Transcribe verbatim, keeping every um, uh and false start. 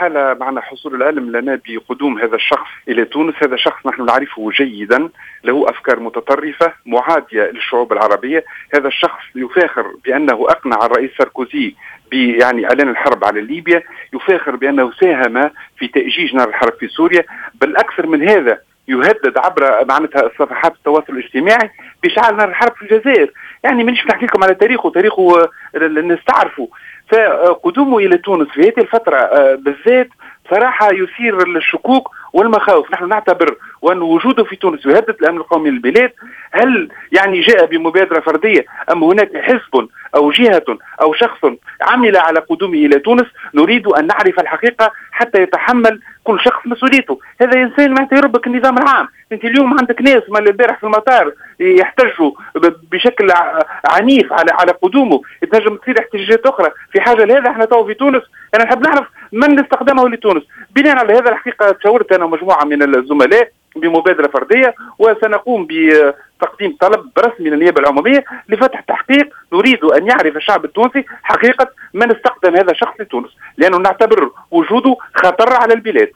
حال معنا حصول العلم لنا بقدوم هذا الشخص إلى تونس. هذا الشخص نحن نعرفه جيدا، له أفكار متطرفة معادية للشعوب العربية. هذا الشخص يفاخر بأنه أقنع الرئيس ساركوزي يعني إعلان الحرب على ليبيا، يفاخر بأنه ساهم في تأجيج نار الحرب في سوريا، بل أكثر من هذا يهدد عبر معناتها صفحات التواصل الاجتماعي بإشعال نار الحرب في الجزائر. يعني مانيش نحكي لكم على تاريخه، تاريخه الناس تعرفه. فقدومه إلى تونس في هذه الفترة بالذات صراحة يثير الشكوك والمخاوف. نحن نعتبر وأن وجوده في تونس يهدد الأمن القومي للبلاد. هل يعني جاء بمبادرة فردية أم هناك حزب أو جهة أو شخص عمل على قدومه إلى تونس؟ نريد أن نعرف الحقيقة حتى يتحمل كل شخص مسؤوليته. هذا إنسان ما يربك النظام العام. أنت اليوم عندك ناس ما البارح في المطار يحتجوا بشكل عنيف على على قدومه، تنجم تصير احتجاجات أخرى في حاجة لهذا. احنا تو في تونس أنا نحب نعرف من استخدمه لتونس. بناء على هذا الحقيقة تشاورت أنا ومجموعة من الزملاء بمبادرة فردية، وسنقوم بتقديم طلب رسمي للنيابة العمومية لفتح تحقيق. نريد أن يعرف الشعب التونسي حقيقة من استخدم هذا الشخص لتونس، لأنه نعتبر وجوده خطر على البلاد.